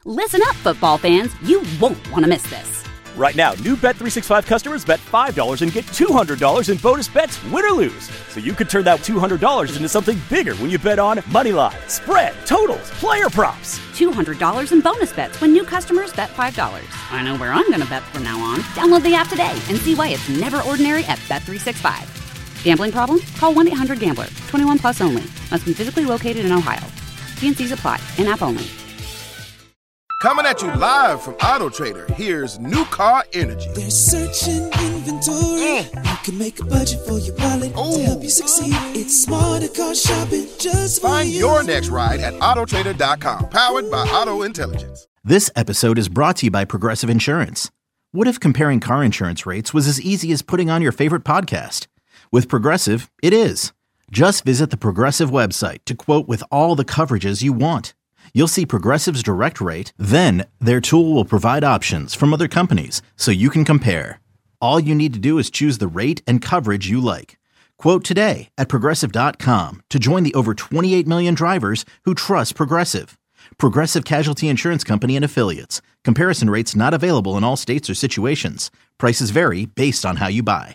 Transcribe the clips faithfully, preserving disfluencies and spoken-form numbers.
Listen up, football fans. You won't want to miss this. Right now, new Bet three sixty-five customers bet five dollars and get two hundred dollars in bonus bets, win or lose. So you could turn that two hundred dollars into something bigger when you bet on money line, spread, totals, player props. two hundred dollars in bonus bets when new customers bet five dollars. I know where I'm going to bet from now on. Download the app today and see why it's never ordinary at Bet three sixty-five. Gambling problem? Call one eight hundred gambler. twenty-one plus only. Must be physically located in Ohio. T and C's apply. In-app only. Coming at you live from Auto Trader, here's New Car Energy. They're searching inventory. Mm. You can make a budget for your wallet Ooh. To help you succeed. It's smarter car shopping just for Find you. your next ride at auto trader dot com. Powered by Auto Intelligence. This episode is brought to you by Progressive Insurance. What if comparing car insurance rates was as easy as putting on your favorite podcast? With Progressive, it is. Just visit the Progressive website to quote with all the coverages you want. You'll see Progressive's direct rate, then their tool will provide options from other companies so you can compare. All you need to do is choose the rate and coverage you like. Quote today at progressive dot com to join the over twenty-eight million drivers who trust Progressive. Progressive Casualty Insurance Company and Affiliates. Comparison rates not available in all states or situations. Prices vary based on how you buy.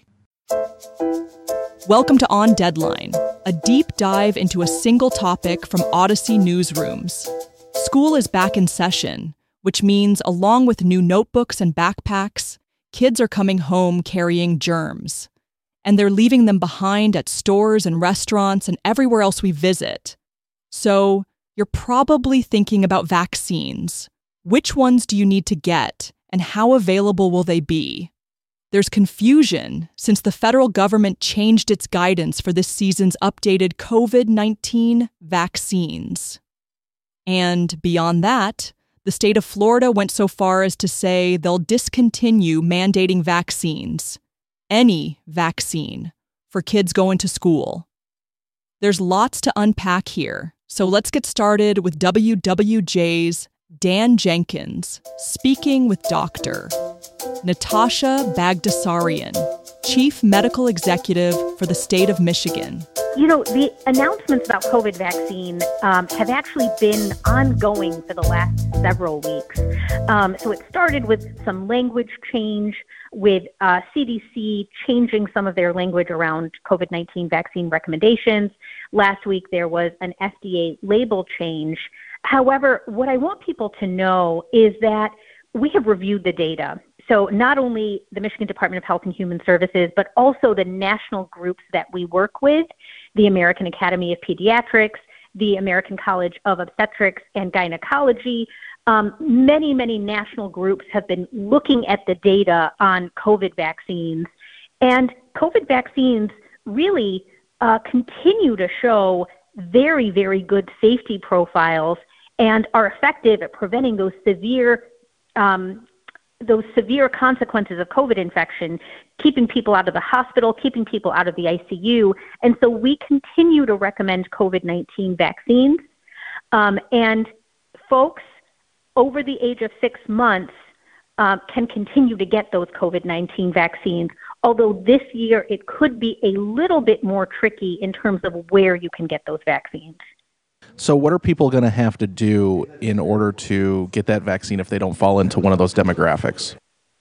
Welcome to On Deadline, a deep dive into a single topic from Odyssey newsrooms. School is back in session, which means along with new notebooks and backpacks, kids are coming home carrying germs. And they're leaving them behind at stores and restaurants and everywhere else we visit. So you're probably thinking about vaccines. Which ones do you need to get, and how available will they be? There's confusion since the federal government changed its guidance for this season's updated covid nineteen vaccines. And beyond that, the state of Florida went so far as to say they'll discontinue mandating vaccines, any vaccine, for kids going to school. There's lots to unpack here, so let's get started with W W J's Dan Jenkins speaking with Doctor Natasha Bagdasarian, Chief Medical Executive for the state of Michigan. You know, the announcements about COVID vaccine um, have actually been ongoing for the last several weeks. Um, so it started with some language change, with uh, C D C changing some of their language around COVID nineteen vaccine recommendations. Last week, there was an F D A label change. However, what I want people to know is that we have reviewed the data. So not only the Michigan Department of Health and Human Services, but also the national groups that we work with, the American Academy of Pediatrics, the American College of Obstetrics and Gynecology. Um, many, many national groups have been looking at the data on COVID vaccines. And COVID vaccines really uh, continue to show very, very good safety profiles and are effective at preventing those severe um, those severe consequences of COVID infection, keeping people out of the hospital, keeping people out of the I C U. And so we continue to recommend COVID nineteen vaccines. Um, and folks over the age of six months uh, can continue to get those COVID nineteen vaccines, although this year it could be a little bit more tricky in terms of where you can get those vaccines. So what are people going to have to do in order to get that vaccine if they don't fall into one of those demographics?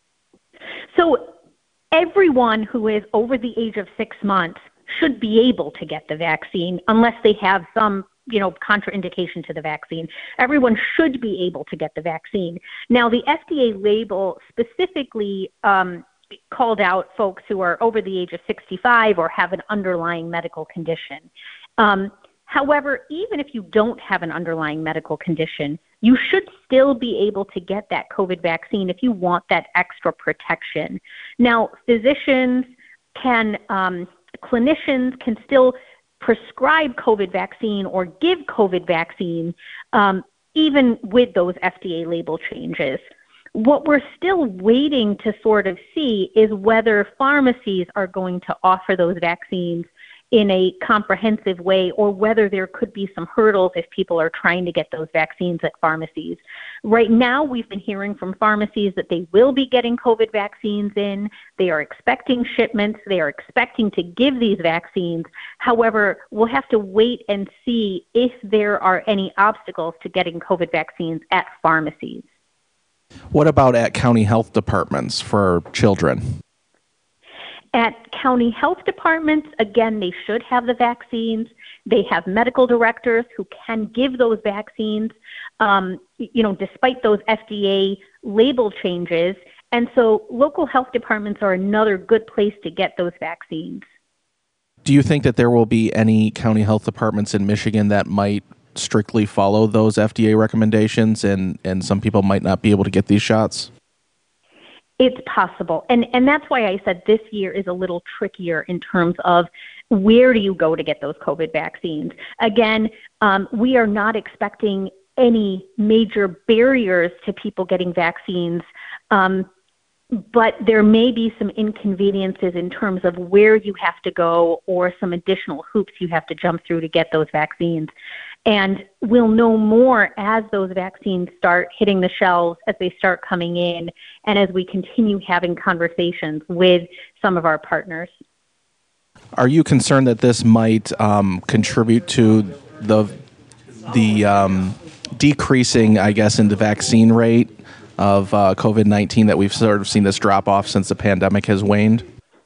So everyone who is over the age of six months should be able to get the vaccine unless they have some, you know, contraindication to the vaccine. Everyone should be able to get the vaccine. Now, the F D A label specifically um, called out folks who are over the age of sixty-five or have an underlying medical condition. Um, However, even if you don't have an underlying medical condition, you should still be able to get that COVID vaccine if you want that extra protection. Now, physicians can, um, clinicians can still prescribe COVID vaccine or give COVID vaccine um, even with those F D A label changes. What we're still waiting to sort of see is whether pharmacies are going to offer those vaccines in a comprehensive way, or whether there could be some hurdles if people are trying to get those vaccines at pharmacies. Right now, we've been hearing from pharmacies that they will be getting COVID vaccines in. They are expecting shipments. They are expecting to give these vaccines. However, we'll have to wait and see if there are any obstacles to getting COVID vaccines at pharmacies. What about at county health departments for children? At county health departments, again, they should have the vaccines. They have medical directors who can give those vaccines, um, you know, despite those F D A label changes. And so local health departments are another good place to get those vaccines. Do you think that there will be any county health departments in Michigan that might strictly follow those F D A recommendations, and, and some people might not be able to get these shots? It's possible. And and that's why I said this year is a little trickier in terms of where do you go to get those COVID vaccines. Again, um, we are not expecting any major barriers to people getting vaccines, um, but there may be some inconveniences in terms of where you have to go or some additional hoops you have to jump through to get those vaccines. And we'll know more as those vaccines start hitting the shelves, as they start coming in, and as we continue having conversations with some of our partners. Are you concerned that this might um, contribute to the the um, decreasing, I guess, in the vaccine rate of uh, COVID nineteen, that we've sort of seen this drop off since the pandemic has waned?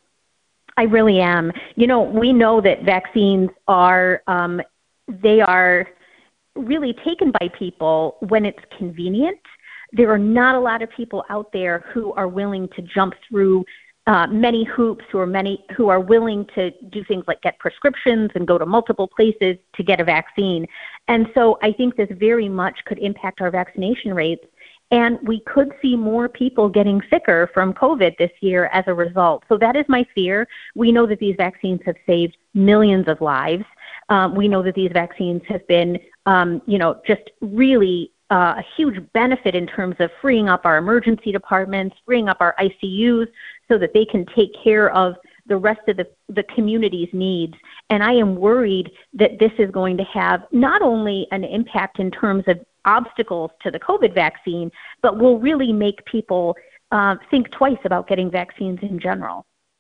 I really am. You know, we know that vaccines are um, they are really taken by people when it's convenient. There are not a lot of people out there who are willing to jump through uh, many hoops, who are many who are willing to do things like get prescriptions and go to multiple places to get a vaccine. And so I think this very much could impact our vaccination rates. And we could see more people getting sicker from COVID this year as a result. So that is my fear. We know that these vaccines have saved millions of lives. Um, we know that these vaccines have been, um, you know, just really uh, a huge benefit in terms of freeing up our emergency departments, freeing up our I C Us so that they can take care of the rest of the, the community's needs. And I am worried that this is going to have not only an impact in terms of obstacles to the COVID vaccine, but will really make people uh, think twice about getting vaccines in general.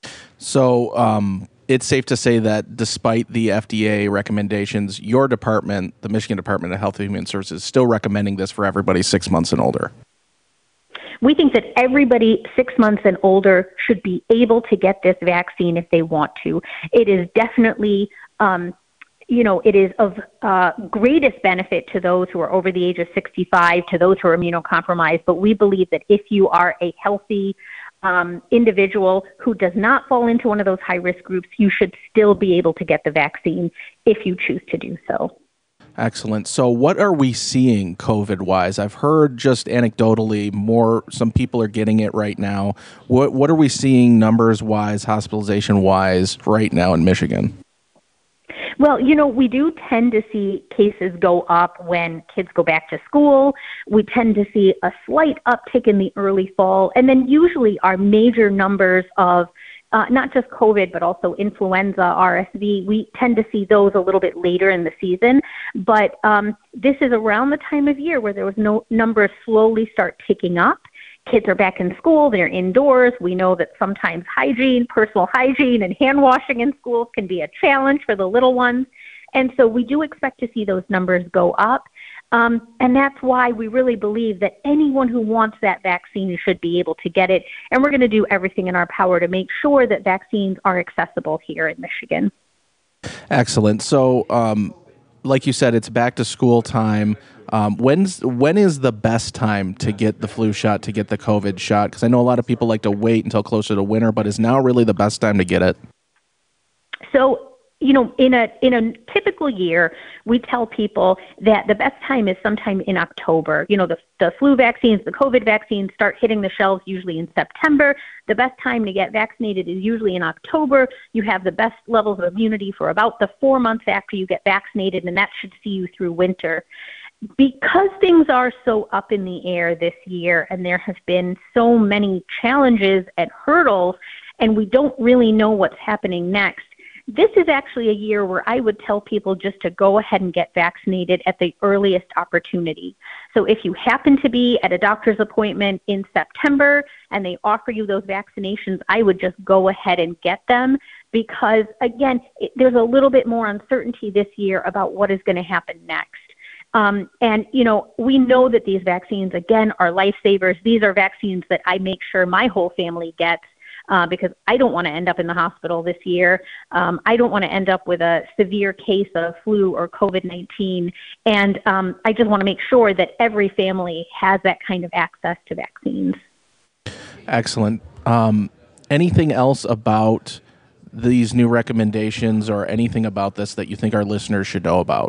So um, it's safe to say that despite the F D A recommendations, your department, the Michigan Department of Health and Human Services, is still recommending this for everybody six months and older. We think that everybody six months and older should be able to get this vaccine if they want to. It is definitely um, you know, it is of uh, greatest benefit to those who are over the age of sixty-five, to those who are immunocompromised. But we believe that if you are a healthy um, individual who does not fall into one of those high-risk groups, you should still be able to get the vaccine if you choose to do so. Excellent. So what are we seeing COVID-wise? I've heard just anecdotally more, some people are getting it right now. What, what are we seeing numbers-wise, hospitalization-wise right now in Michigan? Well, you know, we do tend to see cases go up when kids go back to school. We tend to see a slight uptick in the early fall. And then usually our major numbers of uh, not just COVID, but also influenza, R S V, we tend to see those a little bit later in the season. But um, this is around the time of year where there was no numbers slowly start ticking up. Kids are back in school, they're indoors. We know that sometimes hygiene, personal hygiene, and hand washing in schools can be a challenge for the little ones. And so we do expect to see those numbers go up. Um, and that's why we really believe that anyone who wants that vaccine should be able to get it. And we're going to do everything in our power to make sure that vaccines are accessible here in Michigan. Excellent. So, um, like you said, it's back to school time. Um, when's when is the best time to get the flu shot, to get the COVID shot? Because I know a lot of people like to wait until closer to winter, but is now really the best time to get it? So, you know, in a in a typical year, we tell people that the best time is sometime in October. You know, the the flu vaccines, the COVID vaccines start hitting the shelves usually in September. The best time to get vaccinated is usually in October. You have the best levels of immunity for about the four months after you get vaccinated, and that should see you through winter. Because things are so up in the air this year, and there have been so many challenges and hurdles, and we don't really know what's happening next, this is actually a year where I would tell people just to go ahead and get vaccinated at the earliest opportunity. So if you happen to be at a doctor's appointment in September and they offer you those vaccinations, I would just go ahead and get them because, again, it, there's a little bit more uncertainty this year about what is going to happen next. Um, and, you know, we know that these vaccines, again, are lifesavers. These are vaccines that I make sure my whole family gets uh, because I don't want to end up in the hospital this year. Um, I don't want to end up with a severe case of flu or COVID nineteen. And um, I just want to make sure that every family has that kind of access to vaccines. Excellent. Um, anything else about these new recommendations or anything about this that you think our listeners should know about?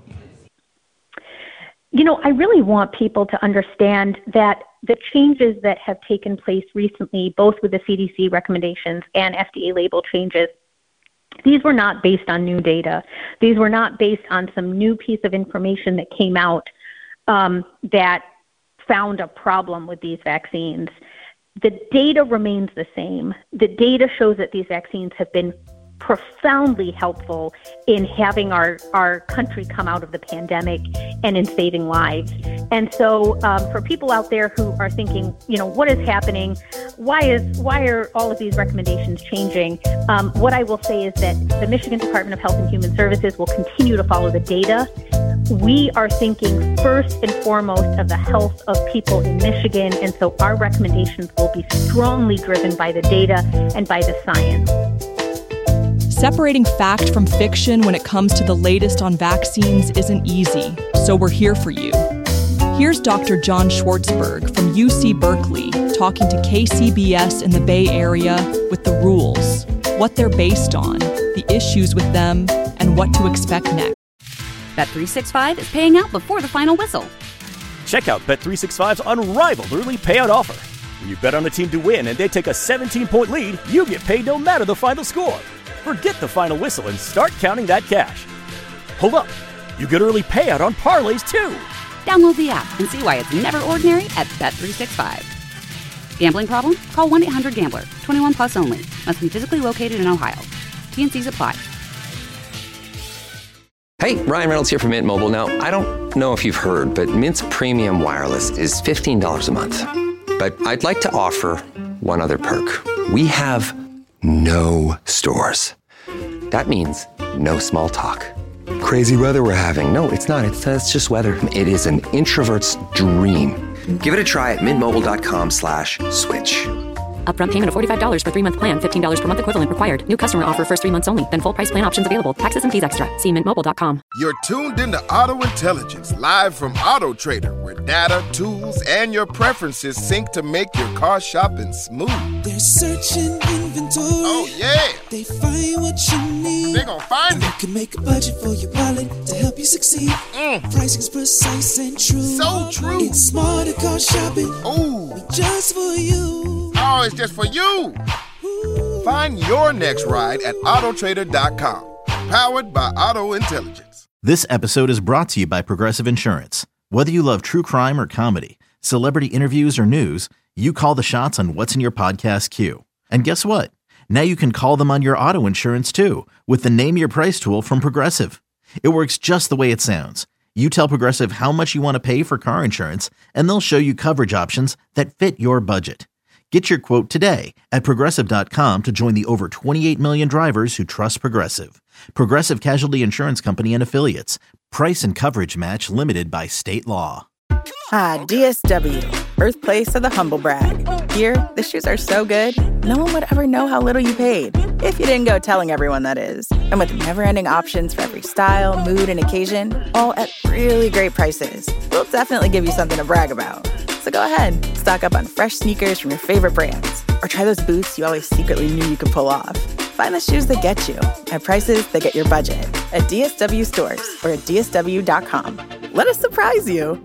You know, I really want people to understand that the changes that have taken place recently, both with the C D C recommendations and F D A label changes, these were not based on new data. These were not based on some new piece of information that came out um, that found a problem with these vaccines. The data remains the same. The data shows that these vaccines have been profoundly helpful in having our, our country come out of the pandemic and in saving lives. And so um, for people out there who are thinking, you know, what is happening? Why is why are all of these recommendations changing? Um, what I will say is that the Michigan Department of Health and Human Services will continue to follow the data. We are thinking first and foremost of the health of people in Michigan, and so our recommendations will be strongly driven by the data and by the science. Separating fact from fiction when it comes to the latest on vaccines isn't easy, so we're here for you. Here's Doctor John Schwartzberg from U C Berkeley talking to K C B S in the Bay Area with the rules, what they're based on, the issues with them, and what to expect next. Bet three sixty-five is paying out before the final whistle. Check out Bet three sixty-five's unrivaled early payout offer. When you bet on a team to win and they take a seventeen-point lead, you get paid no matter the final score. Forget the final whistle and start counting that cash. Hold up. You get early payout on parlays, too. Download the app and see why it's never ordinary at Bet three sixty-five. Gambling problem? Call one eight hundred gambler. twenty-one plus only. Must be physically located in Ohio. T and C's apply. Hey, Ryan Reynolds here from Mint Mobile. Now, I don't know if you've heard, but Mint's premium wireless is fifteen dollars a month. But I'd like to offer one other perk. We have no stores. That means no small talk. Crazy weather we're having. No, it's not. It's, uh, it's just weather. It is an introvert's dream. Give it a try at mintmobile.com slash switch. Upfront payment of forty-five dollars for three-month plan, fifteen dollars per month equivalent required. New customer offer first three months only. Then full price plan options available. Taxes and fees extra. See mint mobile dot com. You're tuned into Auto Intelligence, live from Auto Trader, where data, tools, and your preferences sync to make your car shopping smooth. They're searching inventory. Oh, yeah. They find what you need. They're gonna find and it. You can make a budget for your wallet to help you succeed. Mm. Pricing's precise and true. So true. It's smarter car shopping. Ooh. Just for you. Oh, it's just for you. Find your next ride at auto trader dot com. Powered by Auto Intelligence. This episode is brought to you by Progressive Insurance. Whether you love true crime or comedy, celebrity interviews or news, you call the shots on what's in your podcast queue. And guess what? Now you can call them on your auto insurance too with the Name Your Price tool from Progressive. It works just the way it sounds. You tell Progressive how much you want to pay for car insurance, and they'll show you coverage options that fit your budget. Get your quote today at Progressive dot com to join the over twenty-eight million drivers who trust Progressive. Progressive Casualty Insurance Company and Affiliates. Price and coverage match limited by state law. Ah, D S W, birthplace of the humble brag. Here, the shoes are so good, no one would ever know how little you paid. If you didn't go telling everyone, that is. And with never-ending options for every style, mood, and occasion, all at really great prices, we'll definitely give you something to brag about. So go ahead, stock up on fresh sneakers from your favorite brands, or try those boots you always secretly knew you could pull off. Find the shoes that get you at prices that get your budget at D S W stores or at D S W dot com. Let us surprise you.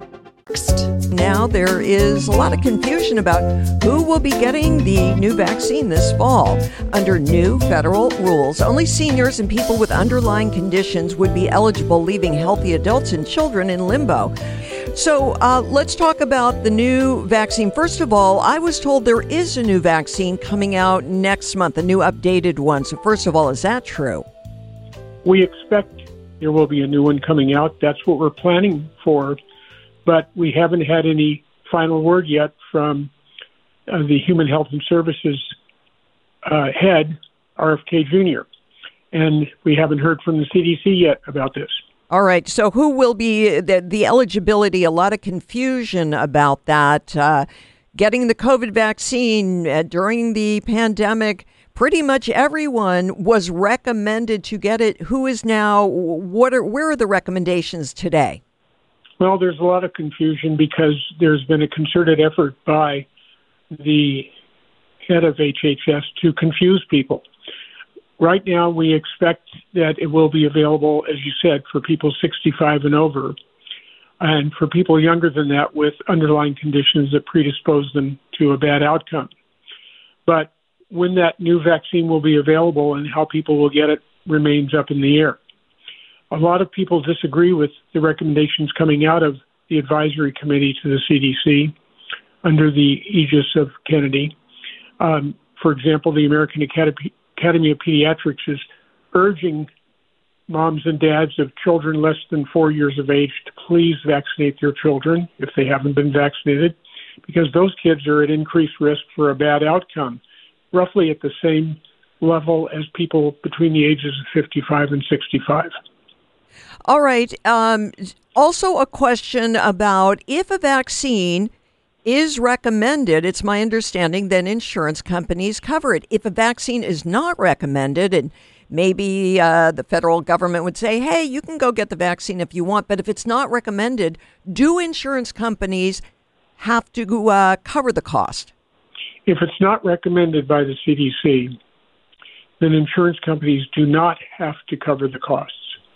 Now there is a lot of confusion about who will be getting the new vaccine this fall. Under new federal rules, only seniors and people with underlying conditions would be eligible, leaving healthy adults and children in limbo. So uh, let's talk about the new vaccine. First of all, I was told there is a new vaccine coming out next month, a new updated one. So first of all, is that true? We expect there will be a new one coming out. That's what we're planning for, but we haven't had any final word yet from uh, the Human Health and Services uh, head, R F K Junior, and we haven't heard from the C D C yet about this. All right. So who will be the, the eligibility? A lot of confusion about that. Uh, getting the COVID vaccine uh, during the pandemic, pretty much everyone was recommended to get it. Who is now, what are, where are the recommendations today? Well, there's a lot of confusion because there's been a concerted effort by the head of H H S to confuse people. Right now, we expect that it will be available, as you said, for people sixty-five and over, and for people younger than that with underlying conditions that predispose them to a bad outcome. But when that new vaccine will be available and how people will get it remains up in the air. A lot of people disagree with the recommendations coming out of the advisory committee to the C D C under the aegis of Kennedy. Um, for example, the American Academy Academy of Pediatrics is urging moms and dads of children less than four years of age to please vaccinate their children if they haven't been vaccinated, because those kids are at increased risk for a bad outcome, roughly at the same level as people between the ages of fifty-five and sixty-five. All right. Um, also a question about if a vaccine is recommended, it's my understanding that insurance companies cover it. If a vaccine is not recommended, and maybe uh, the federal government would say, hey, you can go get the vaccine if you want, but if it's not recommended, do insurance companies have to uh, cover the cost? If it's not recommended by the C D C, then insurance companies do not have to cover the costs.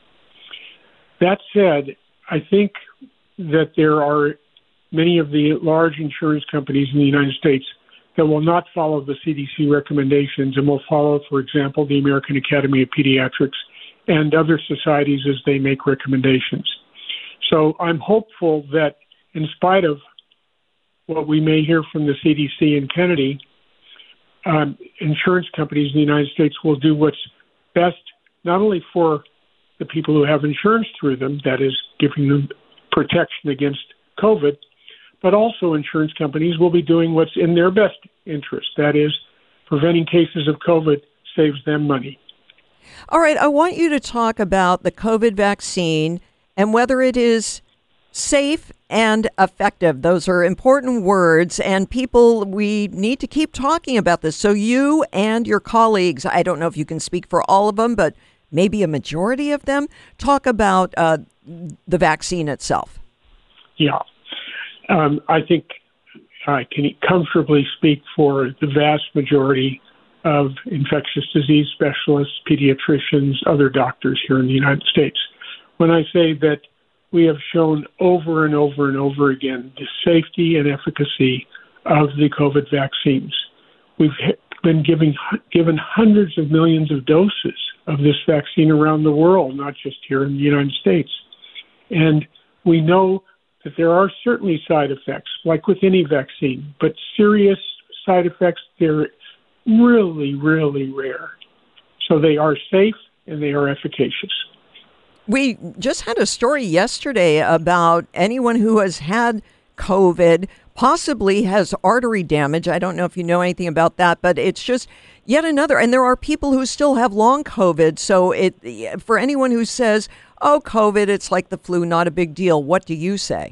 That said, I think that there are many of the large insurance companies in the United States that will not follow the C D C recommendations and will follow, for example, the American Academy of Pediatrics and other societies as they make recommendations. So I'm hopeful that in spite of what we may hear from the C D C and Kennedy, um, insurance companies in the United States will do what's best, not only for the people who have insurance through them, that is giving them protection against COVID, but also insurance companies will be doing what's in their best interest. That is, preventing cases of COVID saves them money. All right, I want you to talk about the COVID vaccine and whether it is safe and effective. Those are important words, and people, we need to keep talking about this. So you and your colleagues, I don't know if you can speak for all of them, but maybe a majority of them, talk about uh, the vaccine itself. Yeah. Um, I think I can comfortably speak for the vast majority of infectious disease specialists, pediatricians, other doctors here in the United States when I say that we have shown over and over and over again the safety and efficacy of the COVID vaccines. We've been giving given hundreds of millions of doses of this vaccine around the world, not just here in the United States. And we know that there are certainly side effects, like with any vaccine, but serious side effects, they're really, really rare. So they are safe and they are efficacious. We just had a story yesterday about anyone who has had COVID possibly has artery damage. I don't know if you know anything about that, but it's just yet another. And there are people who still have long COVID. So it for anyone who says, oh, COVID, it's like the flu, not a big deal. What do you say?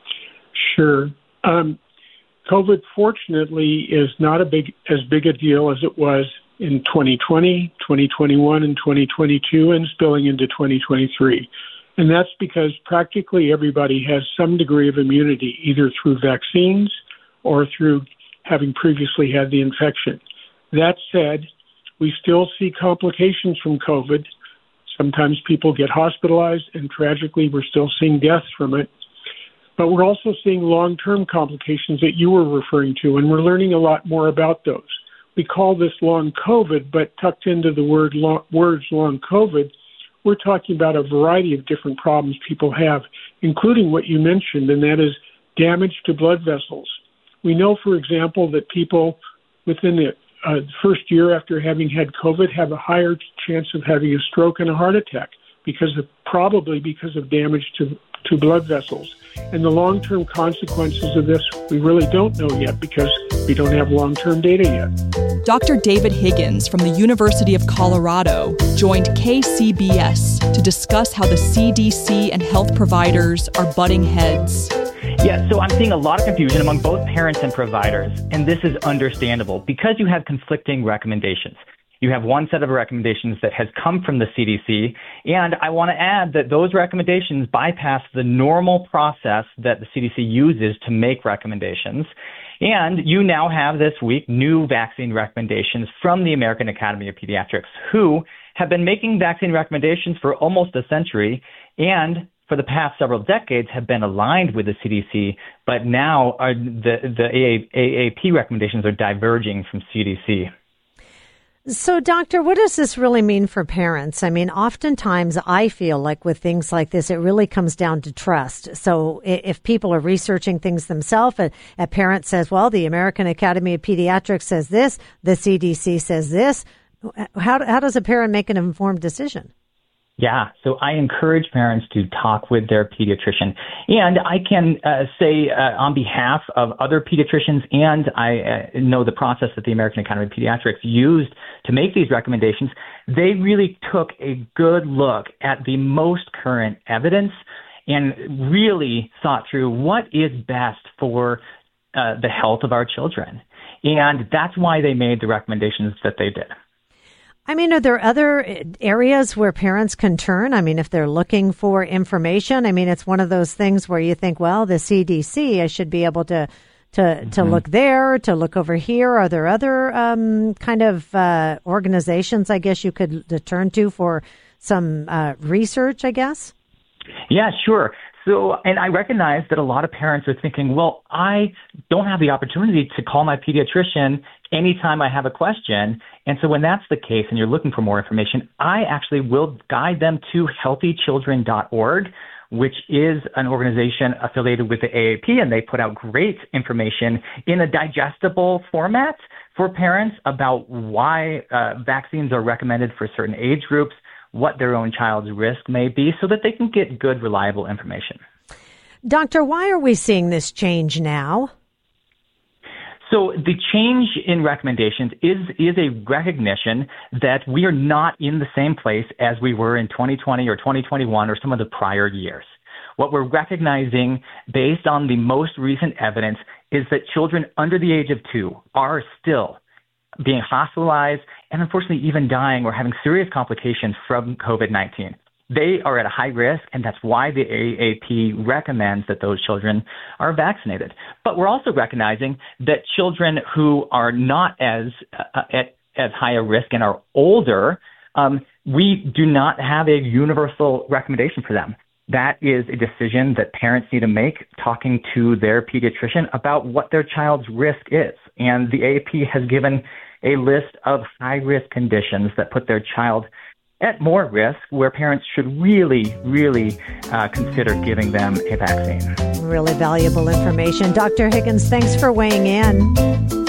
Sure. Um, COVID, fortunately, is not a big as big a deal as it was in twenty twenty, twenty twenty-one, and twenty twenty-two, and spilling into twenty twenty-three. And that's because practically everybody has some degree of immunity, either through vaccines or through having previously had the infection. That said, we still see complications from COVID. Sometimes people get hospitalized, and tragically, we're still seeing deaths from it. But we're also seeing long-term complications that you were referring to, and we're learning a lot more about those. We call this long COVID, but tucked into the word long, words long COVID, we're talking about a variety of different problems people have, including what you mentioned, and that is damage to blood vessels. We know, for example, that people within uh, first year after having had COVID have a higher chance of having a stroke and a heart attack because of probably because of damage to, to blood vessels. And the long-term consequences of this, we really don't know yet because we don't have long-term data yet. Doctor David Higgins from the University of Colorado joined K C B S to discuss how the C D C and health providers are butting heads. Yeah, so I'm seeing a lot of confusion among both parents and providers, and this is understandable because you have conflicting recommendations. You have one set of recommendations that has come from the C D C, and I want to add that those recommendations bypass the normal process that the C D C uses to make recommendations. And you now have this week new vaccine recommendations from the American Academy of Pediatrics, who have been making vaccine recommendations for almost a century and for the past several decades have been aligned with the C D C, but now are the, the A A P recommendations are diverging from C D C. So, doctor, what does this really mean for parents? I mean, oftentimes I feel like with things like this, it really comes down to trust. So if people are researching things themselves, a, a parent says, well, the American Academy of Pediatrics says this, the C D C says this. How, how does a parent make an informed decision? Yeah, so I encourage parents to talk with their pediatrician. And I can uh, say uh, on behalf of other pediatricians, and I uh, know the process that the American Academy of Pediatrics used to make these recommendations, they really took a good look at the most current evidence and really thought through what is best for uh, the health of our children. And that's why they made the recommendations that they did. I mean, are there other areas where parents can turn? I mean, if they're looking for information, I mean, it's one of those things where you think, well, the C D C, I should be able to to, mm-hmm. to look there, to look over here. Are there other um, kind of uh, organizations, I guess, you could to turn to for some uh, research, I guess? Yeah, sure. So, and I recognize that a lot of parents are thinking, well, I don't have the opportunity to call my pediatrician anytime I have a question. And so when that's the case and you're looking for more information, I actually will guide them to healthy children dot org, which is an organization affiliated with the A A P, and they put out great information in a digestible format for parents about why uh, vaccines are recommended for certain age groups, what their own child's risk may be, so that they can get good, reliable information. Doctor, why are we seeing this change now? So the change in recommendations is is a recognition that we are not in the same place as we were in twenty twenty or twenty twenty-one or some of the prior years. What we're recognizing based on the most recent evidence is that children under the age of two are still being hospitalized and unfortunately even dying or having serious complications from COVID nineteen. They are at a high risk, and that's why the A A P recommends that those children are vaccinated. But we're also recognizing that children who are not as uh, at as high a risk and are older, um, we do not have a universal recommendation for them. That is a decision that parents need to make, talking to their pediatrician about what their child's risk is. And the A A P has given a list of high-risk conditions that put their child at more risk, where parents should really, really uh, consider giving them a vaccine. Really valuable information. Doctor Higgins, thanks for weighing in.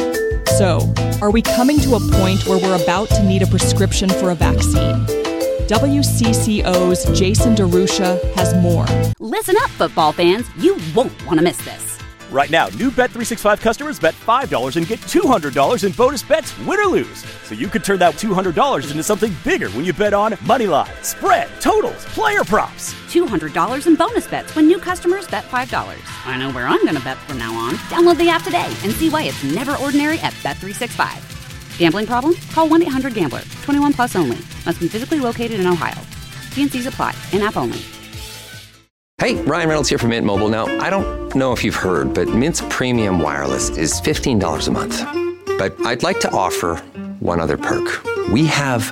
So, are we coming to a point where we're about to need a prescription for a vaccine? W C C O's Jason DeRusha has more. Listen up, football fans. You won't want to miss this. Right now, new Bet three sixty-five customers bet five dollars and get two hundred dollars in bonus bets, win or lose. So you could turn that two hundred dollars into something bigger when you bet on Moneyline, spread, totals, player props. two hundred dollars in bonus bets when new customers bet five dollars. I know where I'm going to bet from now on. Download the app today and see why it's never ordinary at Bet three sixty-five. Gambling problem? Call one eight hundred gambler. twenty-one plus only. Must be physically located in Ohio. T and C's apply. In-app only. Hey, Ryan Reynolds here from Mint Mobile. Now, I don't know if you've heard, but Mint's premium wireless is fifteen dollars a month. But I'd like to offer one other perk. We have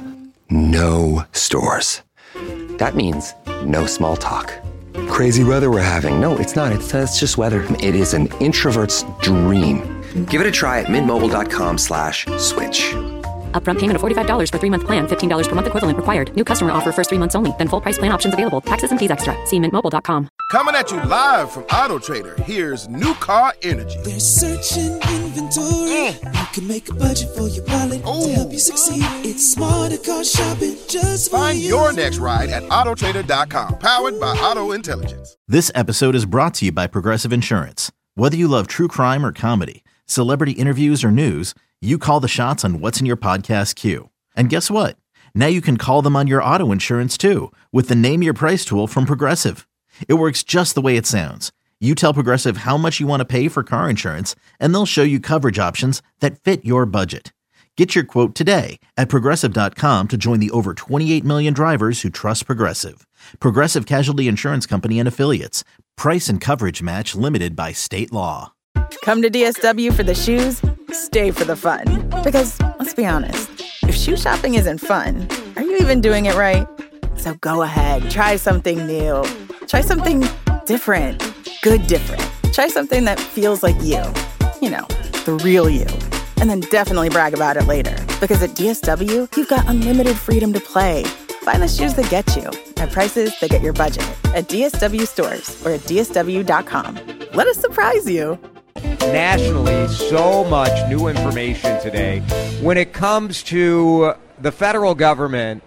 no stores. That means no small talk. Crazy weather we're having. No, it's not. It's, uh, it's just weather. It is an introvert's dream. Give it a try at mintmobile.com slash switch. Upfront payment of forty-five dollars for three-month plan, fifteen dollars per month equivalent required. New customer offer first three months only. Then full price plan options available. Taxes and fees extra. See mint mobile dot com. Coming at you live from Auto Trader, here's New Car Energy. They're searching inventory, You can make a budget for your wallet to help you succeed. It's smarter car shopping just for Find you. your next ride at auto trader dot com. Powered by Auto Intelligence. This episode is brought to you by Progressive Insurance. Whether you love true crime or comedy, celebrity interviews or news, you call the shots on what's in your podcast queue. And guess what? Now you can call them on your auto insurance too with the Name Your Price tool from Progressive. It works just the way it sounds. You tell Progressive how much you want to pay for car insurance, and they'll show you coverage options that fit your budget. Get your quote today at Progressive dot com to join the over twenty-eight million drivers who trust Progressive. Progressive Casualty Insurance Company and Affiliates. Price and coverage match limited by state law. Come to D S W for the shoes, stay for the fun. Because, let's be honest, if shoe shopping isn't fun, are you even doing it right? So go ahead, try something new. Try something different. Good different. Try something that feels like you. You know, the real you. And then definitely brag about it later. Because at D S W, you've got unlimited freedom to play. Find the shoes that get you at prices that get your budget at D S W stores or at D S W dot com. Let us surprise you. Nationally, so much new information today when it comes to the federal government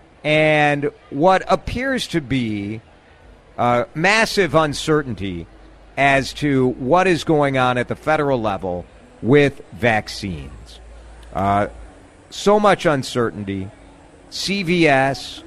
and what appears to be uh, massive uncertainty as to what is going on at the federal level with vaccines. Uh, so much uncertainty. C V S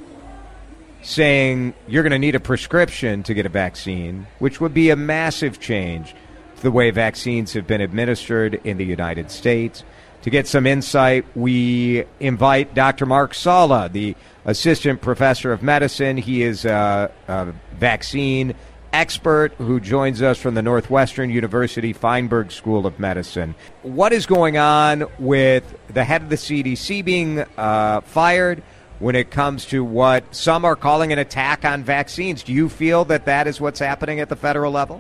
saying you're going to need a prescription to get a vaccine, which would be a massive change to the way vaccines have been administered in the United States. To get some insight, we invite Doctor Mark Sala, the assistant professor of medicine. He is a, a vaccine expert who joins us from the Northwestern University Feinberg School of Medicine. What is going on with the head of the C D C being uh, fired when it comes to what some are calling an attack on vaccines? Do you feel that that is what's happening at the federal level?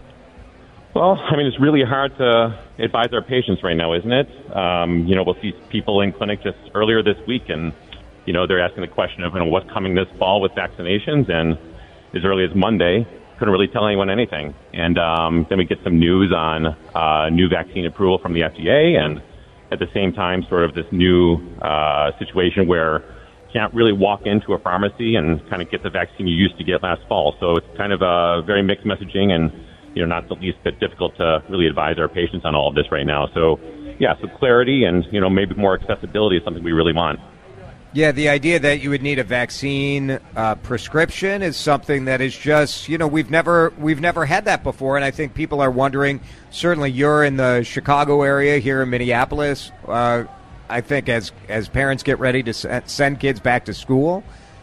Well, I mean, it's really hard to advise our patients right now, isn't it? Um, you know, we'll see people in clinic just earlier this week, and, you know, they're asking the question of, you know, what's coming this fall with vaccinations, and as early as Monday, couldn't really tell anyone anything. And um, then we get some news on uh, new vaccine approval from the F D A, and at the same time, sort of this new uh, situation where you can't really walk into a pharmacy and kind of get the vaccine you used to get last fall. So it's kind of a very mixed messaging, and you know, not the least bit difficult to really advise our patients on all of this right now. So, yeah, so clarity and, you know, maybe more accessibility is something we really want. Yeah, the idea that you would need a vaccine uh, prescription is something that is just, you know, we've never we've never had that before, and I think people are wondering. Certainly, you're in the Chicago area, here in Minneapolis. Uh, I think as as parents get ready to send kids back to school,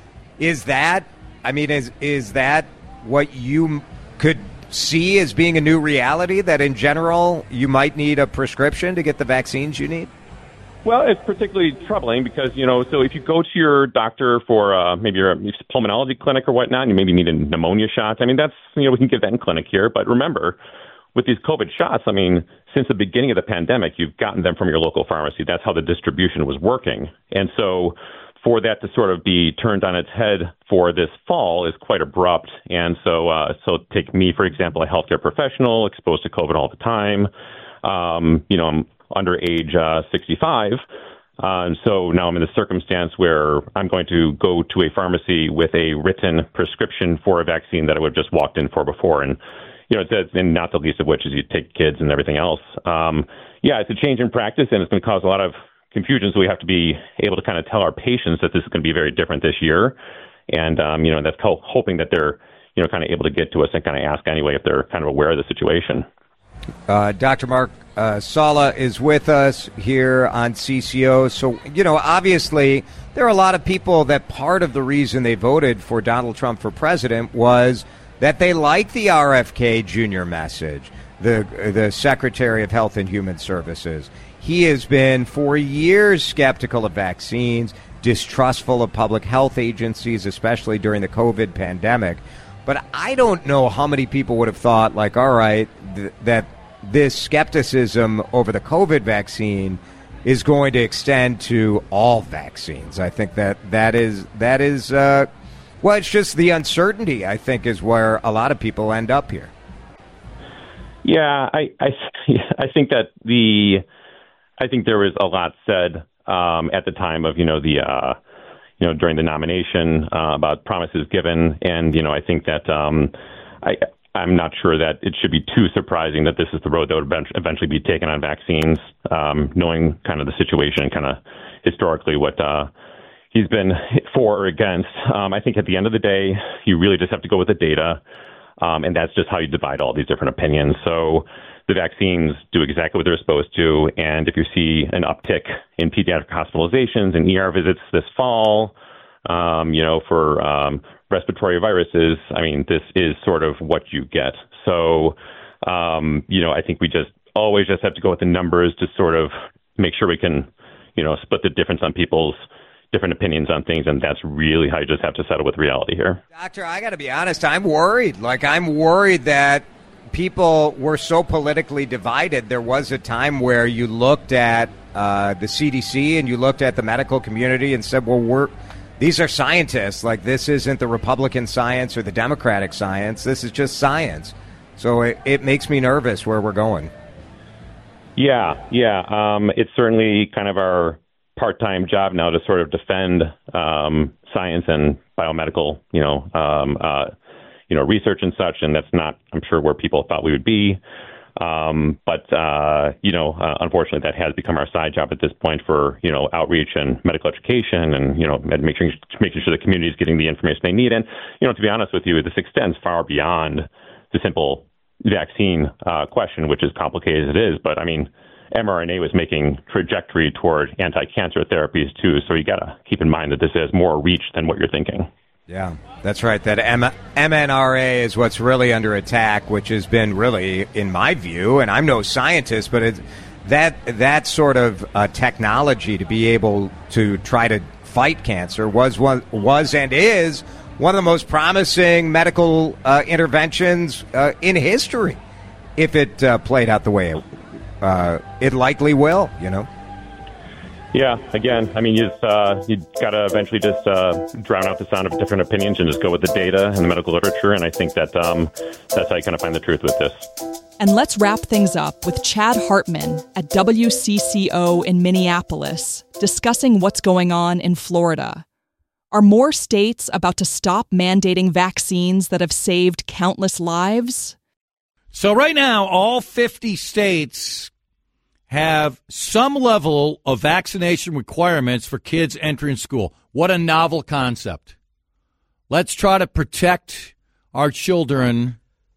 is that, I mean, is is that what you could see as being a new reality, that in general you might need a prescription to get the vaccines you need? Well, it's particularly troubling because, you know, so if you go to your doctor for uh, maybe your pulmonology clinic or whatnot, and you maybe need a pneumonia shot, I mean, that's, you know, we can give that in clinic here. But remember, with these COVID shots, I mean, since the beginning of the pandemic, you've gotten them from your local pharmacy. That's how the distribution was working. And so for that to sort of be turned on its head for this fall is quite abrupt. And so, uh, so take me, for example, a healthcare professional exposed to COVID all the time. Um, you know, I'm under age uh, sixty-five. Uh, and so now I'm in a circumstance where I'm going to go to a pharmacy with a written prescription for a vaccine that I would have just walked in for before. And, you know, it says, and not the least of which is you take kids and everything else. Um, yeah, it's a change in practice, and it's going to cause a lot of confusion, so we have to be able to kind of tell our patients that this is going to be very different this year. And, um, you know, that's ho- hoping that they're, you know, kind of able to get to us and kind of ask anyway if they're kind of aware of the situation. Uh, Doctor Mark uh, Sala is with us here on C C O. So, you know, obviously there are a lot of people that part of the reason they voted for Donald Trump for president was that they like the R F K Junior message, the the Secretary of Health and Human Services. He has been for years skeptical of vaccines, distrustful of public health agencies, especially during the COVID pandemic. But I don't know how many people would have thought, like, all right, th- that this skepticism over the COVID vaccine is going to extend to all vaccines. I think that that is, that is uh, well, it's just the uncertainty, I think, is where a lot of people end up here. Yeah, I, I, I think that the I think there was a lot said um, at the time of, you know, the, uh, you know, during the nomination uh, about promises given. And, you know, I think that um, I, I'm not sure that it should be too surprising that this is the road that would eventually be taken on vaccines, um, knowing kind of the situation and kind of historically what uh, he's been for or against. Um, I think at the end of the day, you really just have to go with the data. Um, and that's just how you divide all these different opinions. So the vaccines do exactly what they're supposed to. And if you see an uptick in pediatric hospitalizations and E R visits this fall, um, you know, for um, respiratory viruses, I mean, this is sort of what you get. So, um, you know, I think we just always just have to go with the numbers to sort of make sure we can, you know, split the difference on people's different opinions on things, and that's really how you just have to settle with reality here. Doctor, I got to be honest, I'm worried. Like, I'm worried that people were so politically divided. There was a time where you looked at uh, the C D C and you looked at the medical community and said, well, we're these are scientists. Like, this isn't the Republican science or the Democratic science. This is just science. So it, it makes me nervous where we're going. Yeah, yeah. Um, it's certainly kind of our part-time job now to sort of defend um, science and biomedical, you know, um, uh, you know, research and such. And that's not, I'm sure, where people thought we would be. Um, but, uh, you know, uh, unfortunately, that has become our side job at this point for, you know, outreach and medical education and, you know, making, making sure the community is getting the information they need. And, you know, to be honest with you, this extends far beyond the simple vaccine uh, question, which is complicated as it is. But, I mean, mRNA was making trajectory toward anti-cancer therapies, too. So you got to keep in mind that this has more reach than what you're thinking. Yeah, that's right. That M- mRNA is what's really under attack, which has been really, in my view, and I'm no scientist, but it, that that sort of uh, technology to be able to try to fight cancer was one, was and is one of the most promising medical uh, interventions uh, in history. If it uh, played out the way it, uh, it likely will, you know. Yeah, again, I mean, you just, uh, you got to eventually just uh, drown out the sound of different opinions and just go with the data and the medical literature. And I think that um, that's how you kind of find the truth with this. And let's wrap things up with Chad Hartman at W C C O in Minneapolis discussing what's going on in Florida. Are more states about to stop mandating vaccines that have saved countless lives? So right now, all fifty states have some level of vaccination requirements for kids entering school. What a novel concept. Let's try to protect our children,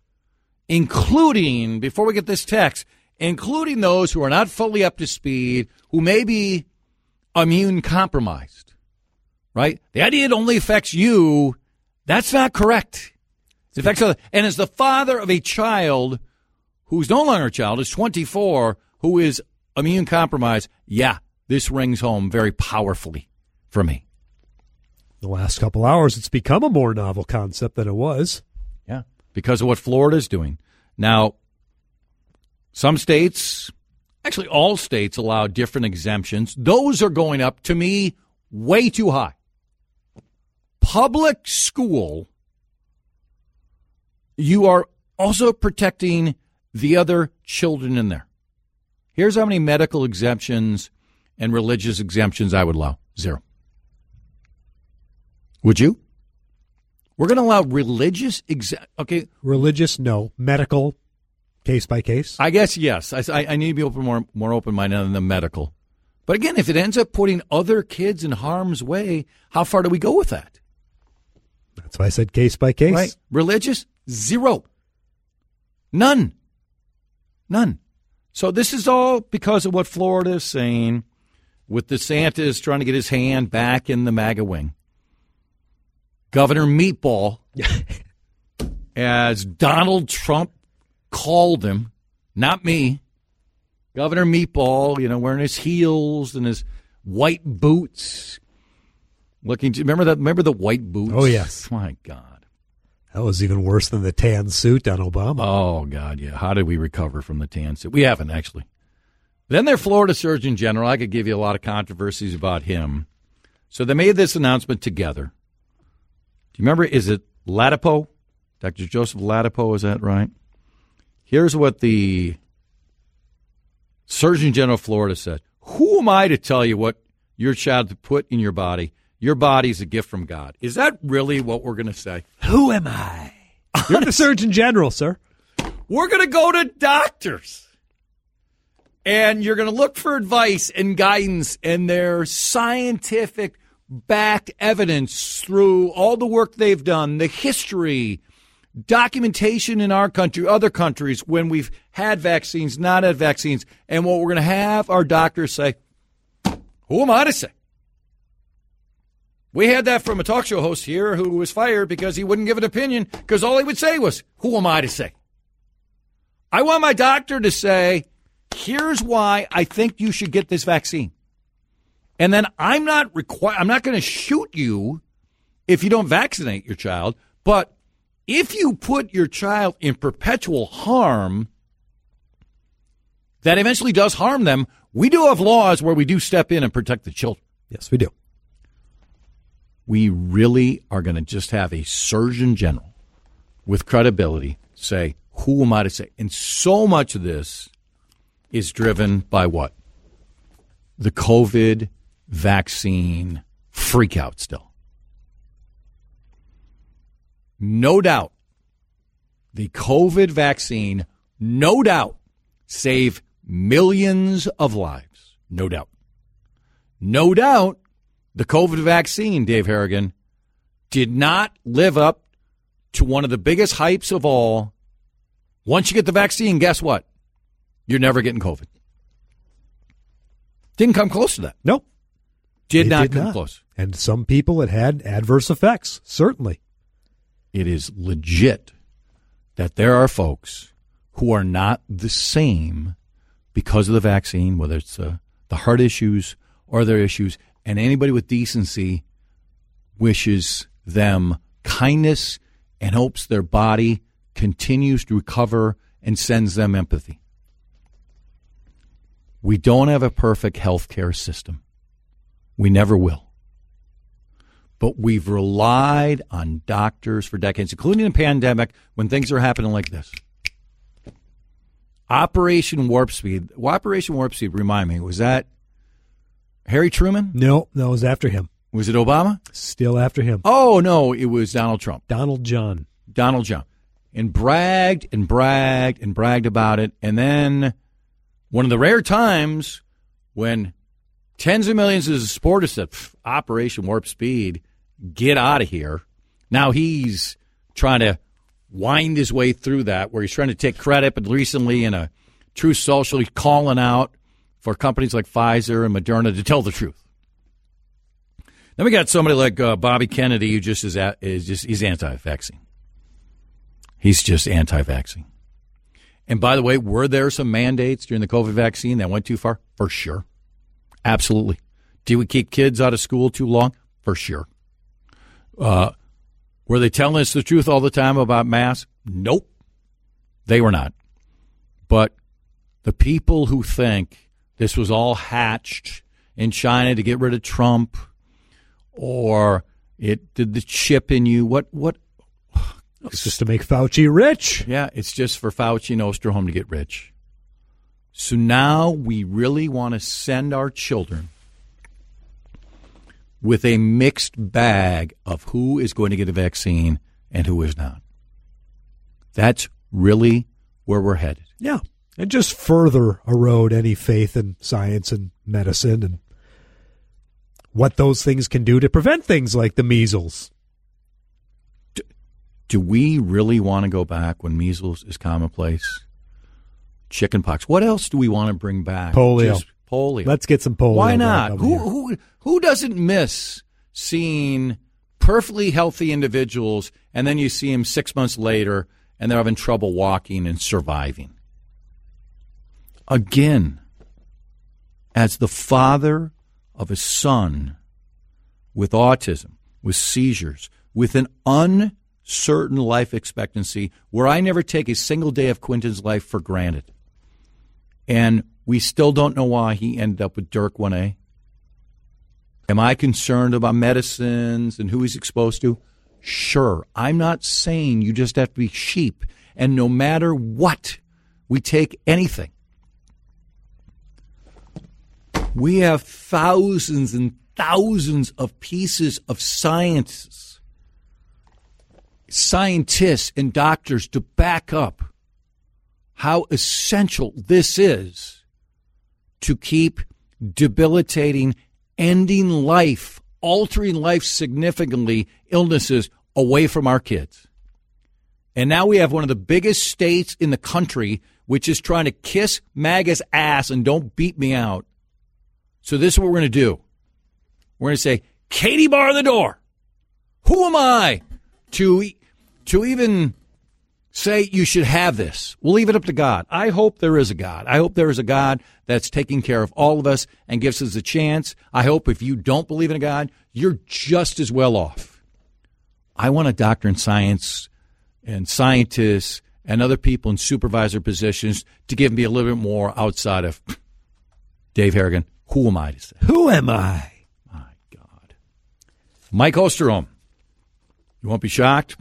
including, before we get this text, including those who are not fully up to speed, who may be immune compromised, right? The idea it only affects you, that's not correct. It affects other. And as the father of a child who's no longer a child, is twenty-four, who is immune compromised, yeah, this rings home very powerfully for me. The last couple hours, it's become a more novel concept than it was. Yeah, because of what Florida's doing. Now, some states, actually all states, allow different exemptions. Those are going up, to me, way too high. Public school, you are also protecting the other children in there. Here's how many medical exemptions and religious exemptions I would allow. Zero. Would you? We're going to allow religious exemptions. Okay. Religious, no. Medical, case by case? I guess, yes. I, I need to be open, more, more open-minded than the medical. But again, if it ends up putting other kids in harm's way, how far do we go with that? That's why I said case by case. Right. Religious, zero. None. None. So this is all because of what Florida is saying, with DeSantis trying to get his hand back in the MAGA wing. Governor Meatball, as Donald Trump called him, not me. Governor Meatball, you know, wearing his heels and his white boots. Looking to, remember that? Remember the white boots? Oh, yes. My God. That was even worse than the tan suit on Obama. Oh, God, yeah. How did we recover from the tan suit? We haven't, actually. Then their Florida Surgeon General, I could give you a lot of controversies about him. So they made this announcement together. Do you remember, is it Ladapo? Doctor Joseph Ladapo, is that right? Here's what the Surgeon General of Florida said. who am I to tell you what your child to put in your body? Your body's a gift from God. Is that really what we're going to say? Who am I? You're the Surgeon General, sir. We're going to go to doctors. And you're going to look for advice and guidance and their scientific backed evidence through all the work they've done, the history, documentation in our country, other countries, when we've had vaccines, not had vaccines. And what we're going to have our doctors say, who am I to say? We had that from a talk show host here who was fired because he wouldn't give an opinion because all he would say was, who am I to say? I want my doctor to say, here's why I think you should get this vaccine. And then I'm not require I'm not going to shoot you if you don't vaccinate your child, but if you put your child in perpetual harm that eventually does harm them, we do have laws where we do step in and protect the children. Yes, we do. We really are going to just have a Surgeon General with credibility say, who am I to say? And so much of this is driven by what? The COVID vaccine freakout still. No doubt, the COVID vaccine, no doubt, saved millions of lives. No doubt. No doubt, the COVID vaccine, Dave Harrigan, did not live up to one of the biggest hypes of all. Once you get the vaccine, guess what? You're never getting COVID. Didn't come close to that. No. Did It not did come not. close. And some people, it had adverse effects, certainly. It is legit that there are folks who are not the same because of the vaccine, whether it's uh, the heart issues or other issues, and anybody with decency wishes them kindness and hopes their body continues to recover and sends them empathy. We don't have a perfect health care system. We never will. But we've relied on doctors for decades, including the pandemic, when things are happening like this. Operation Warp Speed. Operation Warp Speed, remind me, was that Harry Truman? No, that was after him. Was it Obama? Still after him. Oh, no, it was Donald Trump. Donald John. Donald John. And bragged and bragged and bragged about it. And then one of the rare times when tens of millions of supporters said, Operation Warp Speed, get out of here. Now he's trying to wind his way through that, where he's trying to take credit, but recently in a Truth Social, he's calling out for companies like Pfizer and Moderna to tell the truth. Then we got somebody like uh, Bobby Kennedy, who just is, at, is just he's anti-vaccine. He's just anti-vaccine. And by the way, were there some mandates during the COVID vaccine that went too far? For sure. Absolutely. Did we keep kids out of school too long? For sure. Uh, were they telling us the truth all the time about masks? Nope. They were not. But the people who think this was all hatched in China to get rid of Trump, or it did the chip in you, what, what? It's just to make Fauci rich. Yeah, it's just for Fauci and Osterholm to get rich. So now we really want to send our children with a mixed bag of who is going to get a vaccine and who is not. That's really where we're headed. Yeah, and just further erode any faith in science and medicine and what those things can do to prevent things like the measles. Do, do we really want to go back when measles is commonplace? Chickenpox. What else do we want to bring back? Polio. Just polio. Let's get some polio. Why not? back over Who here. who who doesn't miss seeing perfectly healthy individuals, and then you see them six months later and they're having trouble walking and surviving? Again, as the father of a son with autism, with seizures, with an uncertain life expectancy, where I never take a single day of Quentin's life for granted, and we still don't know why he ended up with D I R C one A. Am I concerned about medicines and who he's exposed to? Sure. I'm not saying you just have to be sheep, and no matter what, we take anything. We have thousands and thousands of pieces of science, scientists and doctors to back up how essential this is to keep debilitating, ending life, altering life significantly, illnesses away from our kids. And now we have one of the biggest states in the country which is trying to kiss MAGA's ass and don't beat me out. So this is what we're going to do. We're going to say, Katie, bar the door. Who am I to, to even say you should have this? We'll leave it up to God. I hope there is a God. I hope there is a God that's taking care of all of us and gives us a chance. I hope if you don't believe in a God, you're just as well off. I want a doctor in science and scientists and other people in supervisor positions to give me a little bit more outside of Dave Harrigan. Who am I to say? Who am I? My God. Mike Osterholm. You won't be shocked.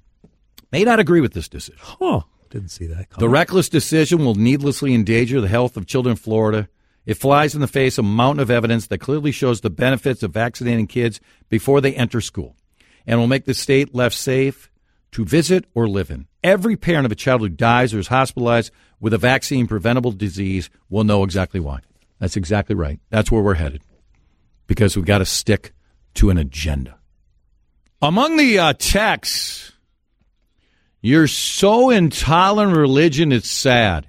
May not agree with this decision. Oh, didn't see that coming. The reckless decision will needlessly endanger the health of children in Florida. It flies in the face of a mountain of evidence that clearly shows the benefits of vaccinating kids before they enter school, and will make the state less safe to visit or live in. Every parent of a child who dies or is hospitalized with a vaccine-preventable disease will know exactly why. That's exactly right. That's where we're headed, because we've got to stick to an agenda. Among the uh, texts, you're so intolerant of religion, it's sad.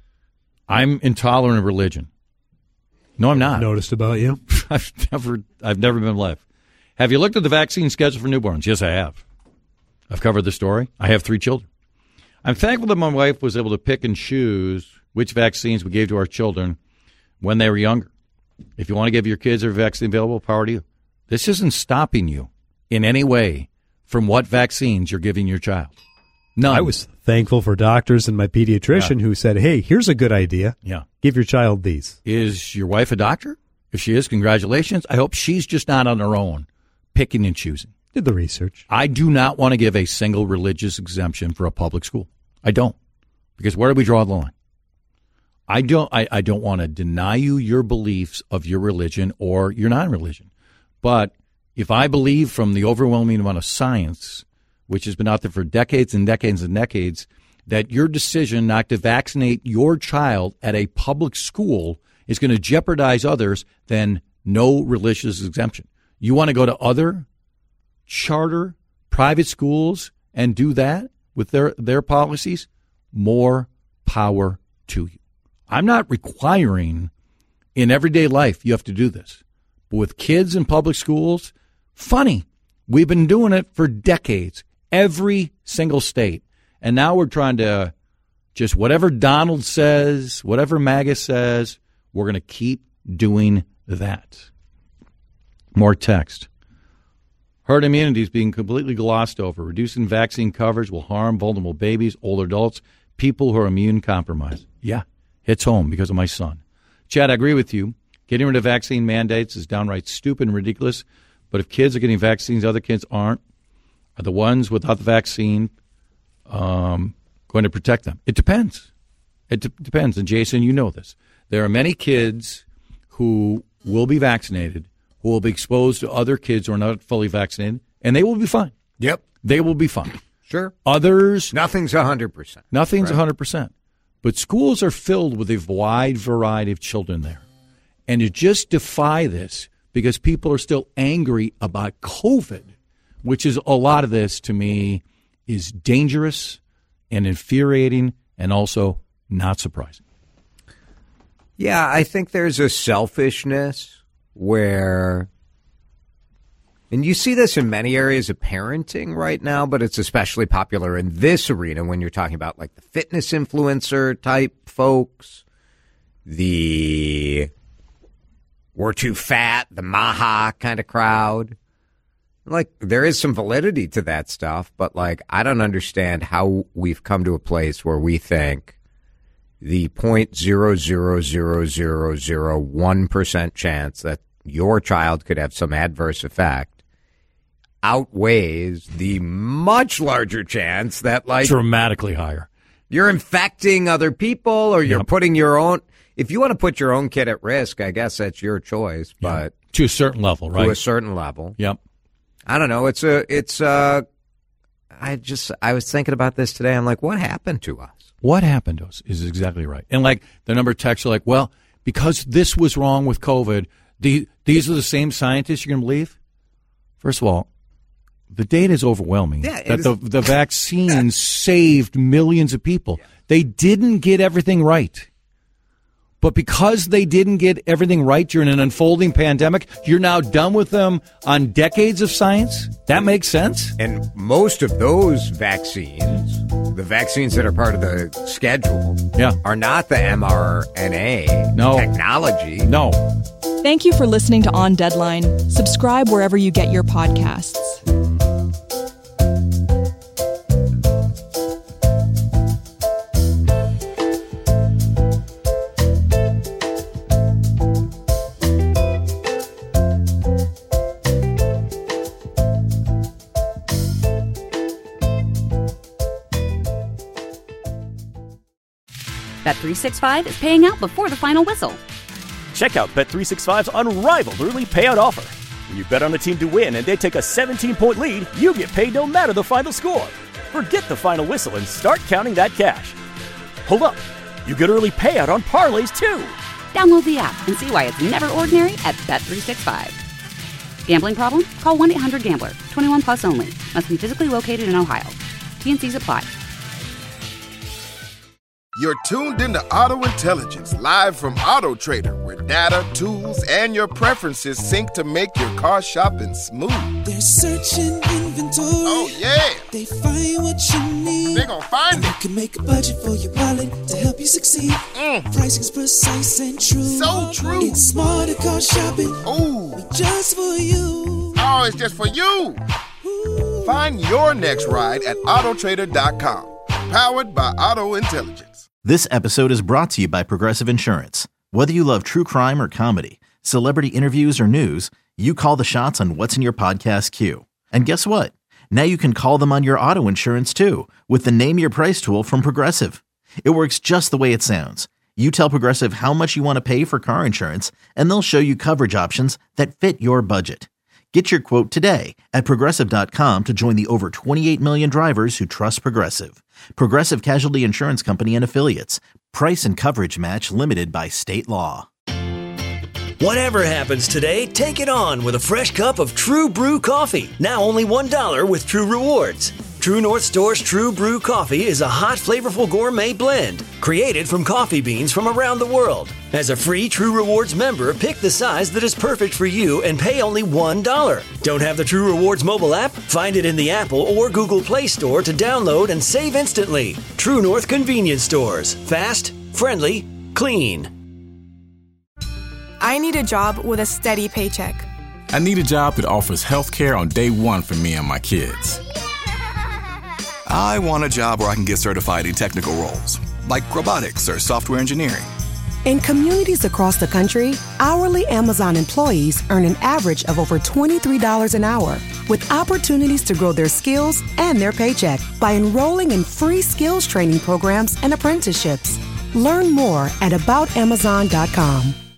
I'm intolerant of religion. No, I'm not. Noticed about you? I've never, I've never been left. Have you looked at the vaccine schedule for newborns? Yes, I have. I've covered the story. I have three children. I'm thankful that my wife was able to pick and choose which vaccines we gave to our children when they were younger. If you want to give your kids a vaccine available, power to you. This isn't stopping you in any way from what vaccines you're giving your child. None. I was thankful for doctors and my pediatrician Yeah. who said, hey, here's a good idea. Yeah. Give your child these. Is your wife a doctor? If she is, congratulations. I hope she's just not on her own, picking and choosing. Did the research. I do not want to give a single religious exemption for a public school. I don't. Because where do we draw the line? I don't I, I don't want to deny you your beliefs of your religion or your non-religion. But if I believe from the overwhelming amount of science, which has been out there for decades and decades and decades, that your decision not to vaccinate your child at a public school is going to jeopardize others, then no religious exemption. You want to go to other charter private schools and do that with their, their policies? More power to you. I'm not requiring in everyday life you have to do this. But with kids in public schools, funny, we've been doing it for decades, every single state. And now we're trying to just whatever Donald says, whatever MAGA says, we're going to keep doing that. More text. Herd immunity is being completely glossed over. Reducing vaccine coverage will harm vulnerable babies, older adults, people who are immune compromised. Yeah, hits home because of my son. Chad, I agree with you. Getting rid of vaccine mandates is downright stupid and ridiculous. But if kids are getting vaccines, other kids aren't, are the ones without the vaccine um, going to protect them? It depends. It de- depends. And, Jason, you know this. There are many kids who will be vaccinated who will be exposed to other kids who are not fully vaccinated, and they will be fine. Yep. They will be fine. Sure. Others. Nothing's one hundred percent. Nothing's right. one hundred percent. But schools are filled with a wide variety of children there. And to just defy this because people are still angry about COVID, which is a lot of this to me, is dangerous and infuriating and also not surprising. Yeah, I think there's a selfishness where, and you see this in many areas of parenting right now, but it's especially popular in this arena when you're talking about like the fitness influencer type folks, the we're too fat, the maha kind of crowd. Like, there is some validity to that stuff, but like, I don't understand how we've come to a place where we think the point zero zero zero zero zero one percent chance that your child could have some adverse effect outweighs the much larger chance that, like, dramatically higher, you're infecting other people or you're yep. putting your own. if you want to put your own kid at risk, I guess that's your choice. Yeah. But to a certain level, right? To a certain level. Yep. I don't know. It's a. It's a. I just. I was thinking about this today. I'm like, what happened to us? What happened to us is exactly right. And like the number of texts are like, well, because this was wrong with COVID, the, these are the same scientists you're going to believe? First of all, the data is overwhelming. Yeah, that is. the, the vaccine saved millions of people. Yeah. They didn't get everything right. But because they didn't get everything right during an unfolding pandemic, you're now done with them on decades of science? That makes sense. And most of those vaccines, the vaccines that are part of the schedule, yeah. are not the mRNA no. technology. No. Thank you for listening to On Deadline. Subscribe wherever you get your podcasts. Bet three sixty-five is paying out before the final whistle. Check out Bet three sixty-five's unrivaled early payout offer. When you bet on a team to win and they take a seventeen-point lead, you get paid no matter the final score. Forget the final whistle and start counting that cash. Hold up. You get early payout on parlays, too. Download the app and see why it's never ordinary at Bet three sixty-five. Gambling problem? Call one eight hundred gambler. twenty-one plus only. Must be physically located in Ohio. T and C's apply. You're tuned into Auto Intelligence, live from Auto Trader, where data, tools, and your preferences sync to make your car shopping smooth. They're searching inventory. Oh, yeah. They find what you need. They're gonna find and it. You can make a budget for your wallet to help you succeed. Mm. Pricing's precise and true. So true. It's smarter car shopping. Ooh. Just for you. Oh, it's just for you. Ooh. Find your next ride at auto trader dot com. Powered by Auto Intelligence. This episode is brought to you by Progressive Insurance. Whether you love true crime or comedy, celebrity interviews or news, you call the shots on what's in your podcast queue. And guess what? Now you can call them on your auto insurance too with the Name Your Price tool from Progressive. It works just the way it sounds. You tell Progressive how much you want to pay for car insurance, and they'll show you coverage options that fit your budget. Get your quote today at Progressive dot com to join the over twenty-eight million drivers who trust Progressive. Progressive Casualty Insurance Company and Affiliates. Price and coverage match limited by state law. Whatever happens today, take it on with a fresh cup of True Brew coffee. Now only one dollar with True Rewards. True North Store's True Brew coffee is a hot, flavorful gourmet blend created from coffee beans from around the world. As a free True Rewards member, pick the size that is perfect for you and pay only one dollar. Don't have the True Rewards mobile app? Find it in the Apple or Google Play Store to download and save instantly. True North Convenience Stores. Fast, friendly, clean. I need a job with a steady paycheck. I need a job that offers health care on day one for me and my kids. I want a job where I can get certified in technical roles, like robotics or software engineering. In communities across the country, hourly Amazon employees earn an average of over twenty-three dollars an hour, with opportunities to grow their skills and their paycheck by enrolling in free skills training programs and apprenticeships. Learn more at about amazon dot com.